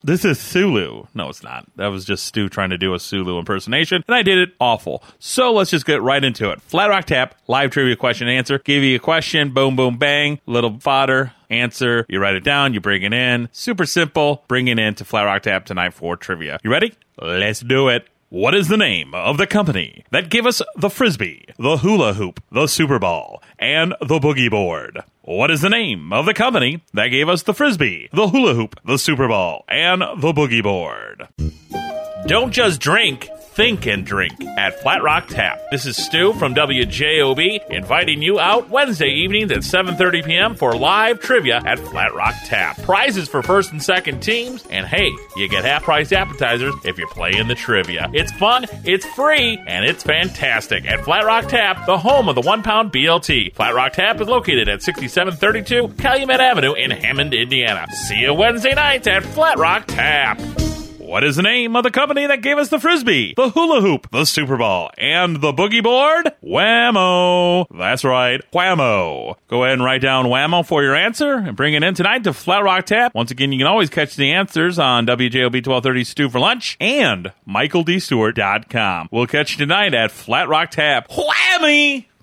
This is Sulu. No, it's not. That was just Stu trying to do a Sulu impersonation, and I did it awful. So let's just get right into it. Flat Rock Tap, live trivia question and answer. Give you a question, boom, boom, bang, little fodder, answer. You write it down, you bring it in. Super simple. Bring it in to Flat Rock Tap tonight for trivia. You ready? Let's do it. What is the name of the company that gave us the Frisbee, the hula hoop, the Super Ball, and the boogie board? What is the name of the company that gave us the Frisbee, the hula hoop, the Super Ball, and the boogie board? Don't just drink, think and drink at Flat Rock Tap. This is Stu from WJOB inviting you out Wednesday evenings at 7:30 p.m. for live trivia at Flat Rock Tap. Prizes for first and second teams, and hey, you get half-price appetizers if you're playing the trivia. It's fun, it's free, and it's fantastic at Flat Rock Tap, the home of the 1-pound BLT. Flat Rock Tap is located at 6732 Calumet Avenue in Hammond, Indiana. See you Wednesday nights at Flat Rock Tap. What is the name of the company that gave us the Frisbee, the hula hoop, the Super Ball, and the boogie board? Whammo. That's right, Whammo. Go ahead and write down Whammo for your answer and bring it in tonight to Flat Rock Tap. Once again, you can always catch the answers on WJOB 1230 Stu for Lunch and MichaelDStewart.com. We'll catch you tonight at Flat Rock Tap. Whammy!